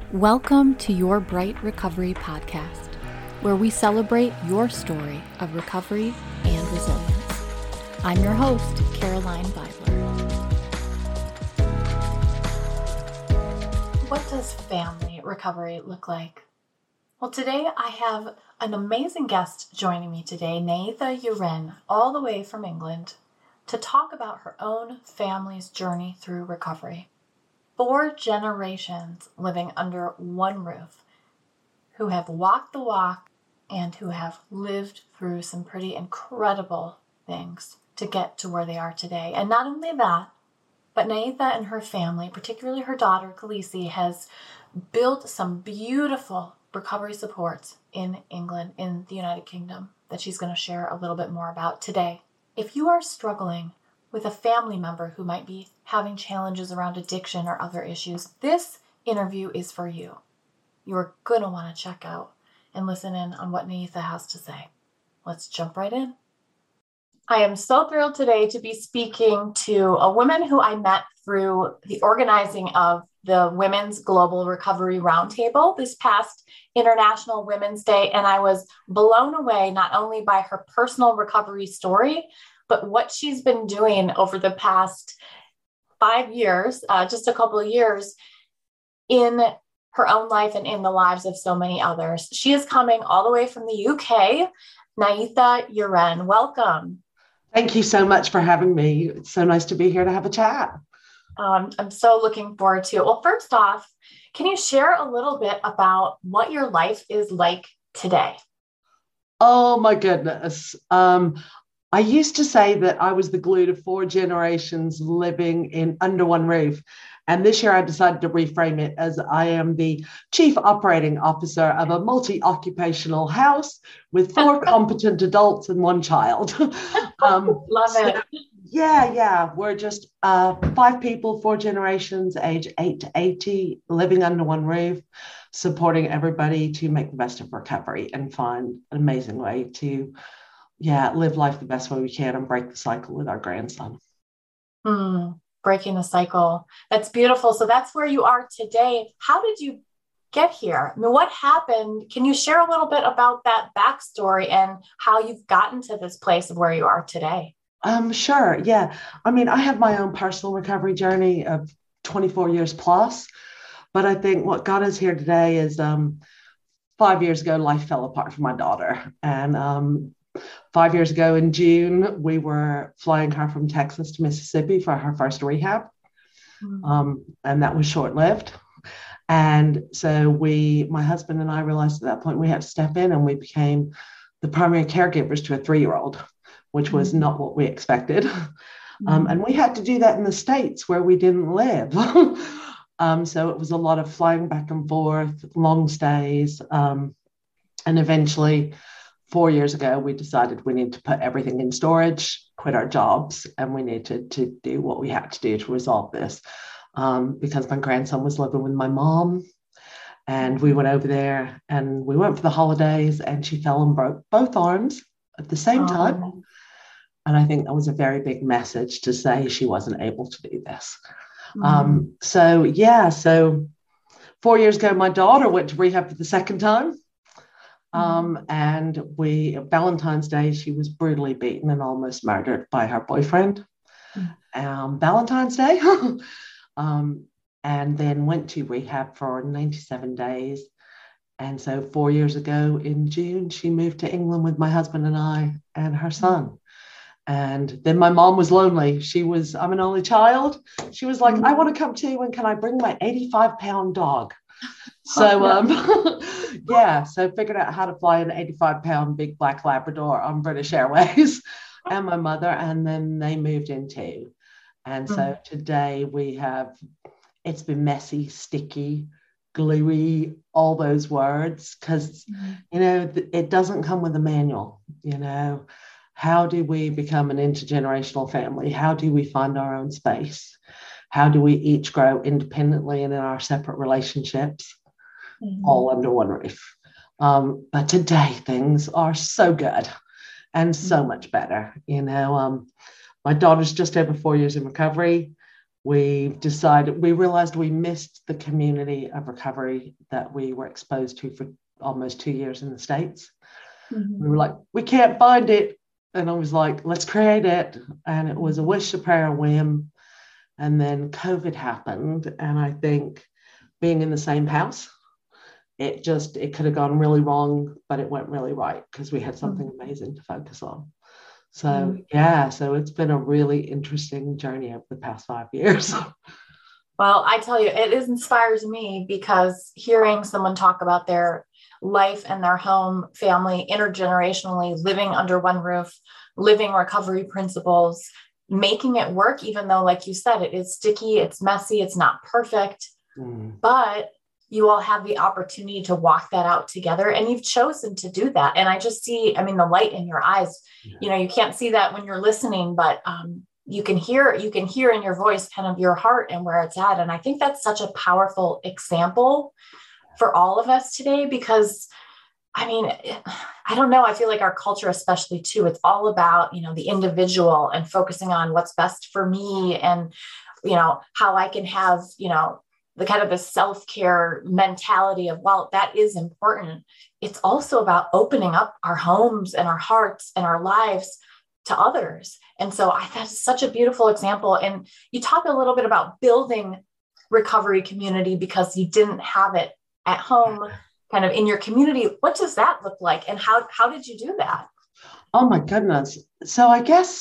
Welcome to Your Bright Recovery podcast, where we celebrate your story of recovery and resilience. I'm your host, Caroline Beidler. What does family recovery look like? Well, today I have an amazing guest joining me today, Naitha Uren, all the way from England, to talk about her own family's journey through recovery. 4 generations living under one roof, who have walked the walk and who have lived through some pretty incredible things to get to where they are today. And not only that, but Naitha and her family, particularly her daughter, Khaleesi, has built some beautiful recovery supports in England, in the United Kingdom, that she's going to share a little bit more about today. If you are struggling with a family member who might be having challenges around addiction or other issues, this interview is for you. You're going to want to check out and listen in on what Naitha has to say. Let's jump right in. I am so thrilled today to be speaking to a woman who I met through the organizing of the Women's Global Recovery Roundtable this past International Women's Day, and I was blown away not only by her personal recovery story, but what she's been doing over the past 5 years, just a couple of years, in her own life and in the lives of so many others. She is coming all the way from the UK. Naitha Uren, welcome. Thank you so much for having me. It's so nice to be here to have a chat. I'm so looking forward to it. Well, first off, can you share a little bit about what your life is like today? Oh my goodness. I used to say that I was the glue to 4 generations living in under one roof. And this year I decided to reframe it as I am the chief operating officer of a multi-occupational house with 4 competent adults and 1 child. Love it. Yeah. We're just 5 people, 4 generations, age 8 to 80, living under one roof, supporting everybody to make the best of recovery and find an amazing way to live life the best way we can and break the cycle with our grandson. Breaking the cycle. That's beautiful. So that's where you are today. How did you get here? I mean, what happened? Can you share a little bit about that backstory and how you've gotten to this place of where you are today? Sure. Yeah. I mean, I have my own personal recovery journey of 24 years plus, but I think what got us here today is 5 years ago, life fell apart for my daughter. And 5 years ago in June, we were flying her from Texas to Mississippi for her first rehab. And that was short-lived. And so my husband and I realized at that point we had to step in, and we became the primary caregivers to a 3-year-old, which was not what we expected. And we had to do that in the States where we didn't live. So it was a lot of flying back and forth, long stays. And eventually, 4 years ago, we decided we needed to put everything in storage, quit our jobs, and we needed to do what we had to do to resolve this. Because my grandson was living with my mom, and we went over there and we went for the holidays, and she fell and broke both arms at the same time. And I think that was a very big message to say she wasn't able to do this. So 4 years ago, my daughter went to rehab for the second time. And Valentine's Day, she was brutally beaten and almost murdered by her boyfriend. Valentine's Day. And then went to rehab for 97 days. And so 4 years ago in June, she moved to England with my husband and I and her son. And then my mom was lonely. I'm an only child. She was like, I want to come too. And can I bring my 85-pound dog? So, so figured out how to fly an 85-pound big black Labrador on British Airways and my mother, and then they moved in too. And so today it's been messy, sticky, gluey, all those words, because, it doesn't come with a manual, How do we become an intergenerational family? How do we find our own space? How do we each grow independently and in our separate relationships, all under one roof? But today things are so good and so much better. My daughter's just over 4 years in recovery. we realized we missed the community of recovery that we were exposed to for almost 2 years in the States. Mm-hmm. We were like, we can't find it. And I was like, let's create it. And it was a wish, a prayer, a whim. And then COVID happened. And I think being in the same house, it could have gone really wrong, but it went really right because we had something amazing to focus on. So so it's been a really interesting journey over the past 5 years. Well, I tell you, it inspires me because hearing someone talk about their life and their home, family, intergenerationally, living under one roof, living recovery principles, making it work, even though, like you said, it is sticky, it's messy, it's not perfect, but you all have the opportunity to walk that out together, and you've chosen to do that. And I just see, I mean, the light in your eyes, you can't see that when you're listening, but you can hear in your voice kind of your heart and where it's at. And I think that's such a powerful example for all of us today, because I mean, I don't know. I feel like our culture, especially too, it's all about, the individual and focusing on what's best for me and, how I can have, the kind of the self-care mentality of, well, that is important. It's also about opening up our homes and our hearts and our lives to others. And so I thought it's such a beautiful example. And you talk a little bit about building recovery community because you didn't have it at home, kind of in your community. What does that look like? And how did you do that? Oh my goodness. So I guess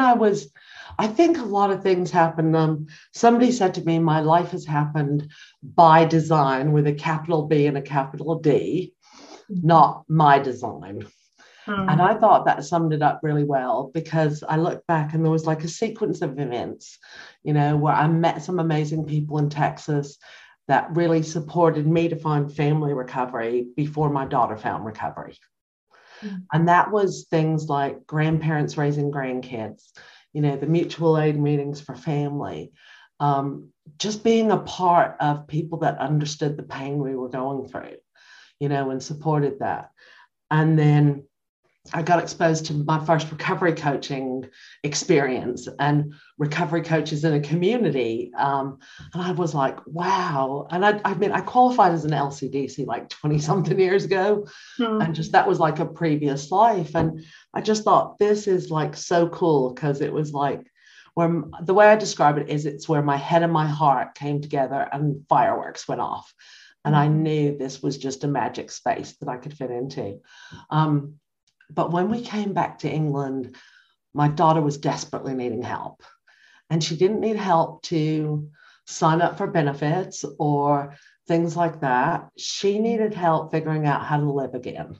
I think a lot of things happened. Somebody said to me, my life has happened by design with a capital B and a capital D, not my design. And I thought that summed it up really well, because I looked back and there was like a sequence of events, where I met some amazing people in Texas that really supported me to find family recovery before my daughter found recovery. And that was things like grandparents raising grandkids, the mutual aid meetings for family, just being a part of people that understood the pain we were going through, and supported that. And then I got exposed to my first recovery coaching experience and recovery coaches in a community. And I was like, wow. And I qualified as an LCDC like 20 something years ago. And just, that was like a previous life. And I just thought, this is like so cool, because it was like, the way I describe it is, it's where my head and my heart came together and fireworks went off. And I knew this was just a magic space that I could fit into. But when we came back to England, my daughter was desperately needing help. And she didn't need help to sign up for benefits or things like that. She needed help figuring out how to live again.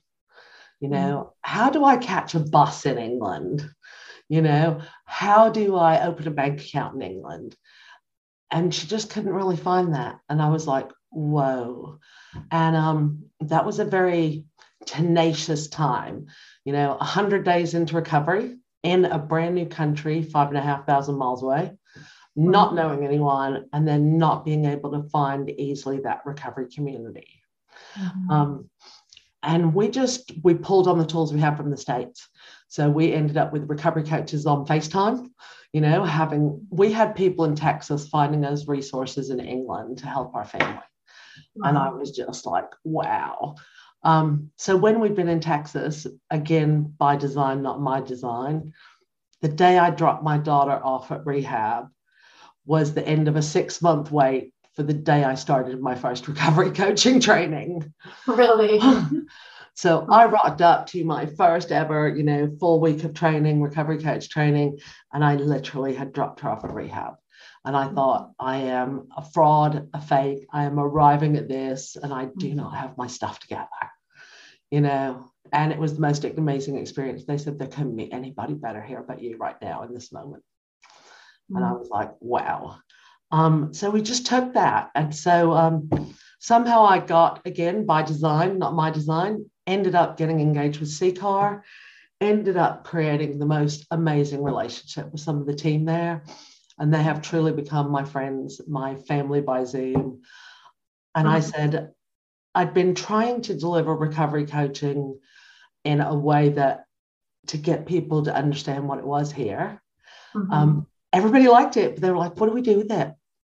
How do I catch a bus in England? How do I open a bank account in England? And she just couldn't really find that. And I was like, whoa. And that was a very tenacious time, 100 days into recovery in a brand new country, 5,500 miles away, not knowing anyone, and then not being able to find easily that recovery community. And we pulled on the tools we have from the States. So we ended up with recovery coaches on FaceTime, we had people in Texas finding us resources in England to help our family. And I was just like, wow. So when we'd been in Texas, again, by design, not my design, the day I dropped my daughter off at rehab was the end of a 6-month wait for the day I started my first recovery coaching training. Really? So I rocked up to my first ever, full week of training, recovery coach training, and I literally had dropped her off at rehab. And I thought, I am a fraud, a fake. I am arriving at this, and I do not have my stuff together, And it was the most amazing experience. They said there couldn't be anybody better here but you right now in this moment. And I was like, wow. So we just took that. And so somehow I got, again, by design, not my design, ended up getting engaged with CCAR, ended up creating the most amazing relationship with some of the team there. And they have truly become my friends, my family by Zoom. And I said, I'd been trying to deliver recovery coaching in a way that to get people to understand what it was here. Everybody liked it, but they were like, what do we do with it?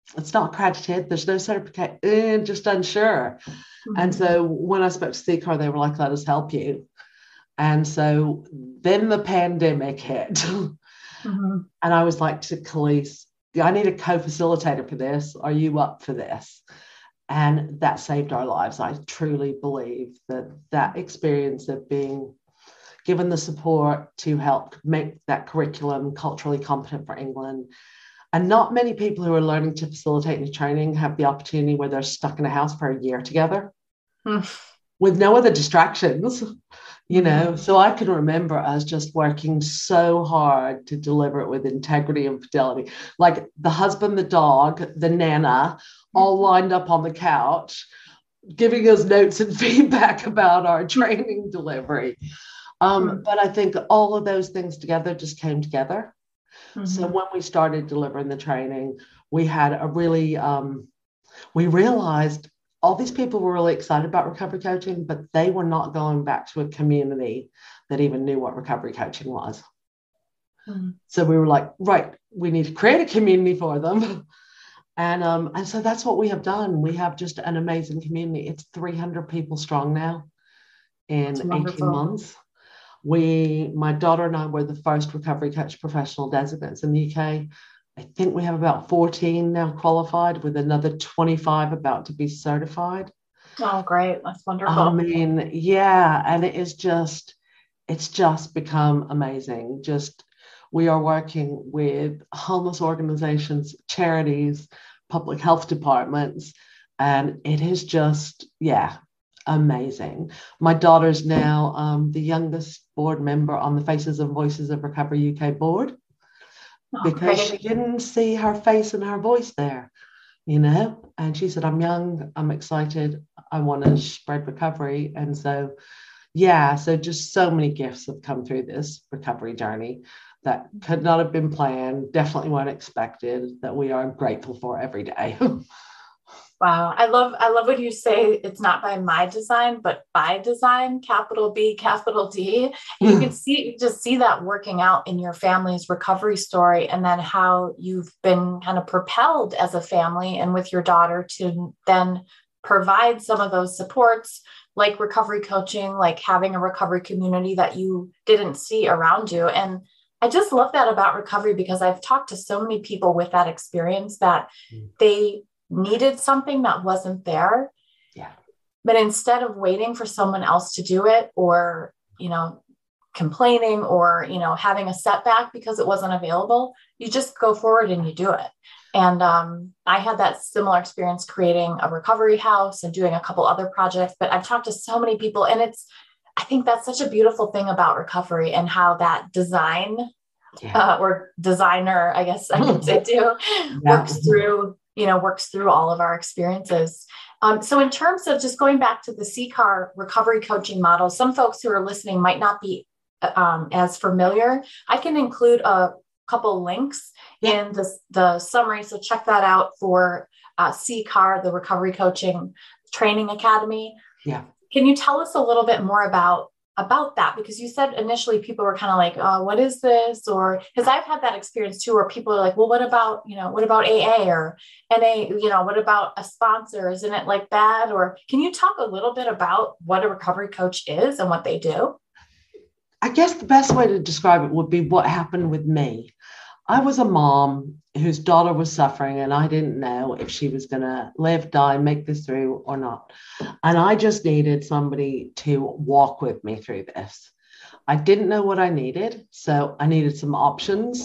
it's not accredited. There's no certificate, just unsure. Mm-hmm. And so when I spoke to CCAR, they were like, let us help you. And so then the pandemic hit. Mm-hmm. And I was like to Khalees, I need a co-facilitator for this. Are you up for this? And that saved our lives. I truly believe that experience of being given the support to help make that curriculum culturally competent for England. And not many people who are learning to facilitate new training have the opportunity where they're stuck in a house for a year together with no other distractions, you know. So I can remember us just working so hard to deliver it with integrity and fidelity. Like the husband, the dog, the nana, all lined up on the couch, giving us notes and feedback about our training delivery. But I think all of those things together just came together. Mm-hmm. So when we started delivering the training, we had a really, we realized all these people were really excited about recovery coaching, but they were not going back to a community that even knew what recovery coaching was. Mm-hmm. So we were like, right, we need to create a community for them. And so that's what we have done. We have just an amazing community. It's 300 people strong now in 18 months. My daughter and I were the first recovery coach professional designates in the UK. I think we have about 14 now qualified, with another 25 about to be certified. Oh, great. That's wonderful. I mean, yeah. And it's just become amazing. We are working with homeless organizations, charities, public health departments, and it is just, amazing. My daughter's now the youngest board member on the Faces and Voices of Recovery UK board, because she didn't see her face and her voice there, you know, and she said, I'm young, I'm excited, I want to spread recovery. And so, so just so many gifts have come through this recovery journey that could not have been planned, definitely weren't expected, that we are grateful for every day. Wow. I love when you say it's not by my design, but by design, capital B, capital D. You can see that working out in your family's recovery story, and then how you've been kind of propelled as a family and with your daughter to then provide some of those supports, like recovery coaching, like having a recovery community that you didn't see around you. And I just love that about recovery, because I've talked to so many people with that experience that they needed something that wasn't there. Yeah. But instead of waiting for someone else to do it, or, you know, complaining, or, you know, having a setback because it wasn't available, you just go forward and you do it. And I had that similar experience creating a recovery house and doing a couple other projects, but I've talked to so many people, and I think that's such a beautiful thing about recovery, and how that design or designer, I guess I could say too, works through all of our experiences. So in terms of just going back to the CCAR recovery coaching model, some folks who are listening might not be as familiar. I can include a couple links in the summary. So check that out for CCAR, the Recovery Coaching Training Academy. Yeah. Can you tell us a little bit more about that? Because you said initially people were kind of like, oh, what is this? Or because I've had that experience too, where people are like, well, what about AA or NA, what about a sponsor? Isn't it like that? Or can you talk a little bit about what a recovery coach is and what they do? I guess the best way to describe it would be what happened with me. I was a mom whose daughter was suffering, and I didn't know if she was going to live, die, make this through or not. And I just needed somebody to walk with me through this. I didn't know what I needed, so I needed some options.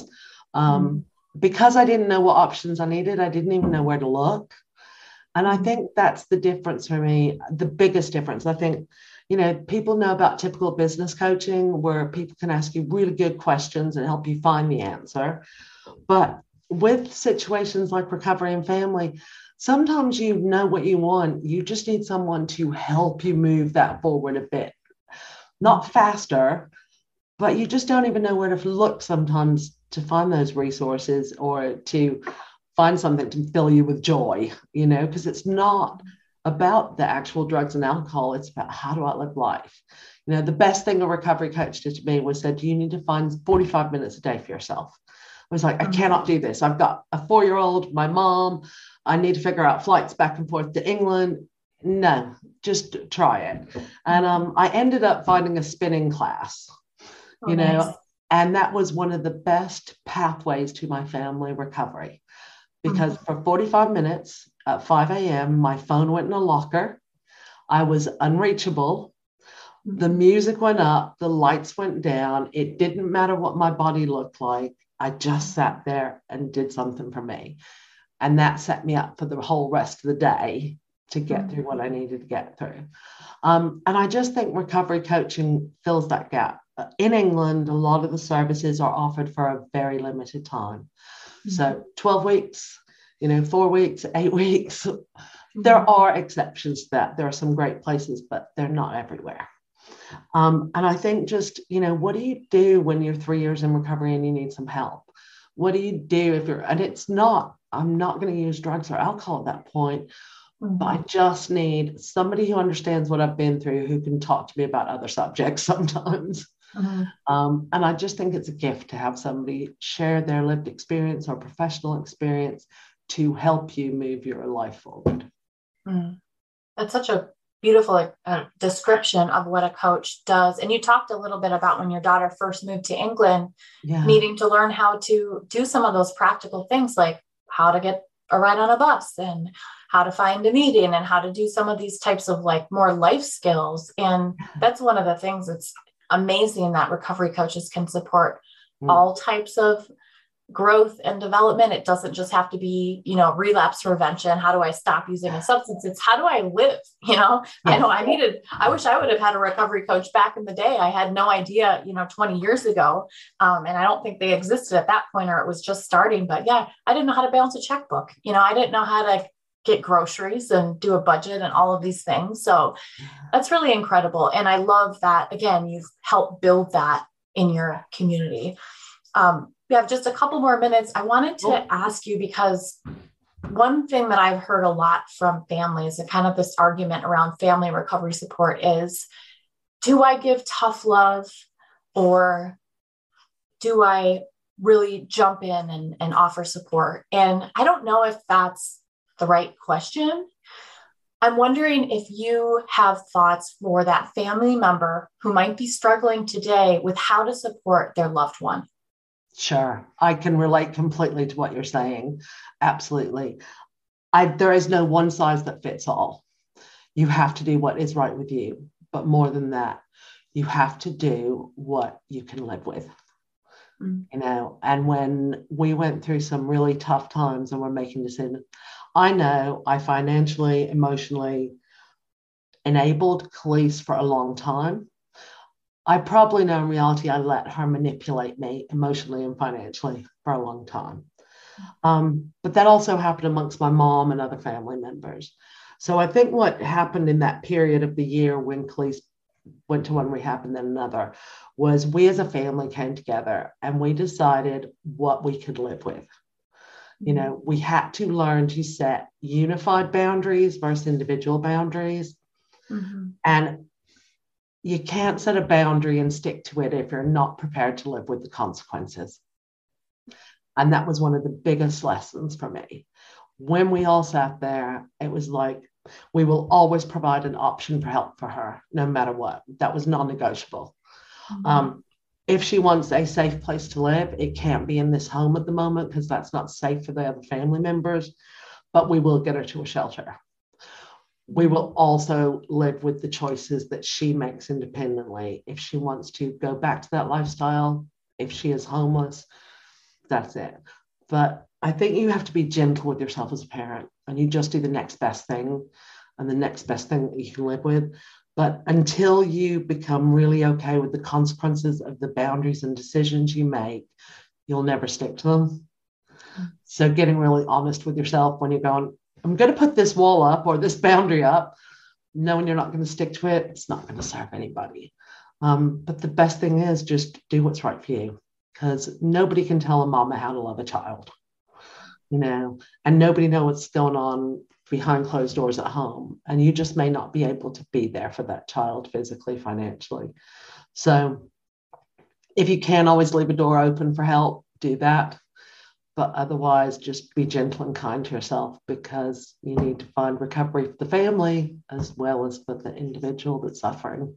Because I didn't know what options I needed, I didn't even know where to look. And I think that's the difference for me, the biggest difference. I think, people know about typical business coaching, where people can ask you really good questions and help you find the answer. But with situations like recovery and family, sometimes you know what you want. You just need someone to help you move that forward a bit. Not faster, but you just don't even know where to look sometimes to find those resources, or to find something to fill you with joy, because it's not about the actual drugs and alcohol. It's about, how do I live life? The best thing a recovery coach did to me was said, you need to find 45 minutes a day for yourself. was like, I cannot do this. I've got a 4-year-old, my mom, I need to figure out flights back and forth to England. No, just try it. And I ended up finding a spinning class, Nice. and that was one of the best pathways to my family recovery, because for 45 minutes at 5 a.m., my phone went in a locker. I was unreachable. The music went up, the lights went down. It didn't matter what my body looked like. I just sat there and did something for me. And that set me up for the whole rest of the day to get through what I needed to get through. And I just think recovery coaching fills that gap. In England, a lot of the services are offered for a very limited time. So 12 weeks, 4 weeks, 8 weeks. There are exceptions to that. There are some great places, but they're not everywhere. And I think just, what do you do when you're 3 years in recovery and you need some help? What do you do if I'm not going to use drugs or alcohol at that point, but I just need somebody who understands what I've been through, who can talk to me about other subjects sometimes. And I just think it's a gift to have somebody share their lived experience or professional experience to help you move your life forward. That's such a beautiful description of what a coach does. And you talked a little bit about when your daughter first moved to England, needing to learn how to do some of those practical things, like how to get a ride on a bus and how to find a meeting and how to do some of these types of more life skills. And that's one of the things that's amazing, that recovery coaches can support all types of growth and development. It doesn't just have to be, relapse prevention. How do I stop using a substance? It's how do I live? I wish I would have had a recovery coach back in the day. I had no idea, 20 years ago. And I don't think they existed at that point, or it was just starting, but I didn't know how to balance a checkbook. I didn't know how to get groceries and do a budget and all of these things. So that's really incredible. And I love that, again, you've helped build that in your community. We have just a couple more minutes. I wanted to ask you, because one thing that I've heard a lot from families, and kind of this argument around family recovery support, is, do I give tough love, or do I really jump in and offer support? And I don't know if that's the right question. I'm wondering if you have thoughts for that family member who might be struggling today with how to support their loved one. Sure. I can relate completely to what you're saying. Absolutely. There is no one size that fits all. You have to do what is right with you. But more than that, you have to do what you can live with. And when we went through some really tough times and we're making decisions, I know I financially, emotionally enabled Khalees for a long time. I probably know in reality, I let her manipulate me emotionally and financially for a long time. But that also happened amongst my mom and other family members. So I think what happened in that period of the year when Khalees went to one rehab and then another was we as a family came together and we decided what we could live with. We had to learn to set unified boundaries versus individual boundaries. And you can't set a boundary and stick to it if you're not prepared to live with the consequences. And that was one of the biggest lessons for me. When we all sat there, it was like, we will always provide an option for help for her, no matter what. That was non-negotiable. If she wants a safe place to live, it can't be in this home at the moment because that's not safe for the other family members, but we will get her to a shelter. We will also live with the choices that she makes independently. If she wants to go back to that lifestyle, if she is homeless, that's it. But I think you have to be gentle with yourself as a parent, and you just do the next best thing and the next best thing that you can live with. But until you become really okay with the consequences of the boundaries and decisions you make, you'll never stick to them. So getting really honest with yourself when you're going, I'm going to put this wall up or this boundary up, knowing you're not going to stick to it, it's not going to serve anybody. But the best thing is just do what's right for you, because nobody can tell a mama how to love a child, and nobody knows what's going on behind closed doors at home. And you just may not be able to be there for that child physically, financially. So if you can always leave a door open for help, do that. But otherwise, just be gentle and kind to yourself, because you need to find recovery for the family as well as for the individual that's suffering.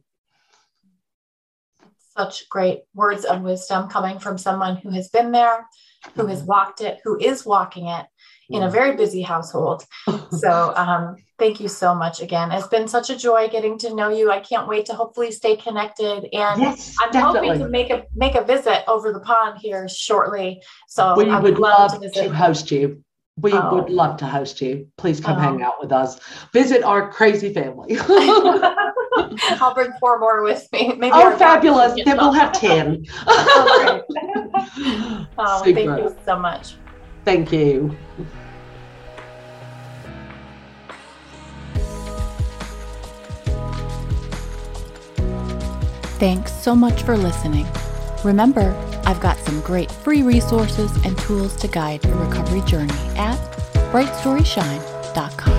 Such great words of wisdom coming from someone who has been there, who has walked it, who is walking it in a very busy household. So thank you so much again. It's been such a joy getting to know you. I can't wait to hopefully stay connected. And yes, I'm definitely hoping to make a visit over the pond here shortly. So we would love to host you. We would love to host you. Please come hang out with us. Visit our crazy family. I'll bring 4 more with me. Maybe fabulous. Then we'll have 10. Thank you so much. Thank you. Thanks so much for listening. Remember, I've got some great free resources and tools to guide your recovery journey at brightstoryshine.com.